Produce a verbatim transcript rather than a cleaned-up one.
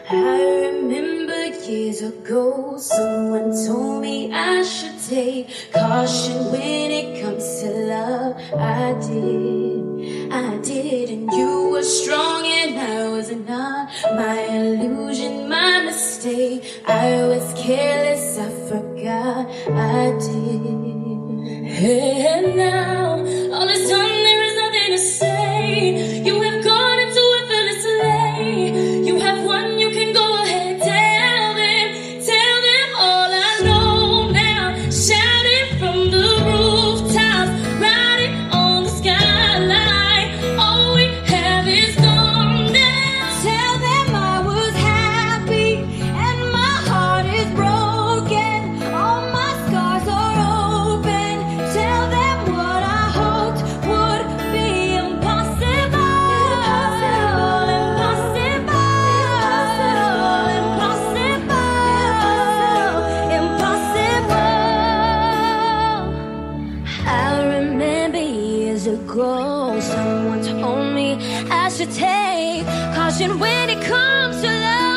I remember years ago, someone told me I should take caution when it comes to love. I did, I did, and you were strong and I was not. My illusion, my mistake. I was careless, I forgot I did. And now, all this time there is nothing to say. You have gone into effortless lay. You have won, you can go ahead, tell them, tell them all I know now. Shout it from the rooftops, ride it on the skyline. All we have is gone now. Tell them I was happy and my heart is broken. All my scars are open. Tell them what I hoped would be impossible. Impossible, impossible, impossible, impossible. I remember years ago, someone told me I should take caution when it comes to love.